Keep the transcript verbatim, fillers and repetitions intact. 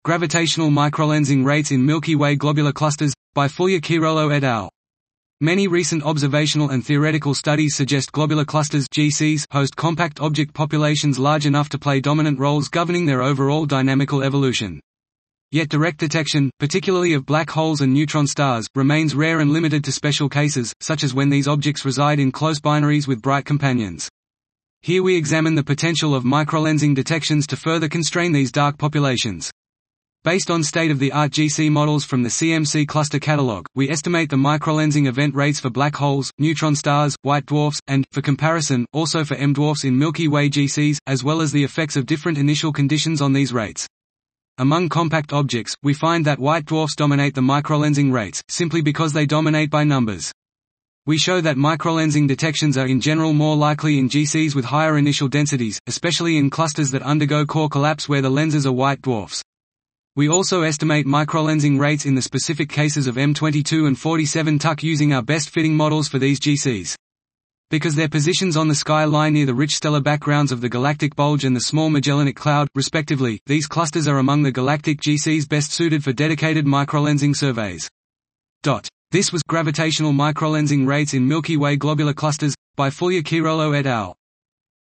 Gravitational microlensing rates in Milky Way globular clusters, by Fulya-Quirolo et al. Many recent observational and theoretical studies suggest globular clusters (G Cs) host compact object populations large enough to play dominant roles governing their overall dynamical evolution. Yet direct detection, particularly of black holes and neutron stars, remains rare and limited to special cases, such as when these objects reside in close binaries with bright companions. Here we examine the potential of microlensing detections to further constrain these dark populations. Based on state-of-the-art G C models from the C M C cluster catalog, we estimate the microlensing event rates for black holes, neutron stars, white dwarfs, and, for comparison, also for M dwarfs in Milky Way G Cs, as well as the effects of different initial conditions on these rates. Among compact objects, we find that white dwarfs dominate the microlensing rates, simply because they dominate by numbers. We show that microlensing detections are in general more likely in G Cs with higher initial densities, especially in clusters that undergo core collapse where the lenses are white dwarfs. We also estimate microlensing rates in the specific cases of M twenty-two and forty-seven T U C using our best-fitting models for these G Cs. Because their positions on the sky lie near the rich stellar backgrounds of the galactic bulge and the small Magellanic Cloud, respectively, these clusters are among the galactic G Cs best suited for dedicated microlensing surveys. This was Gravitational Microlensing Rates in Milky Way Globular Clusters, by Fulya-Quirolo et al.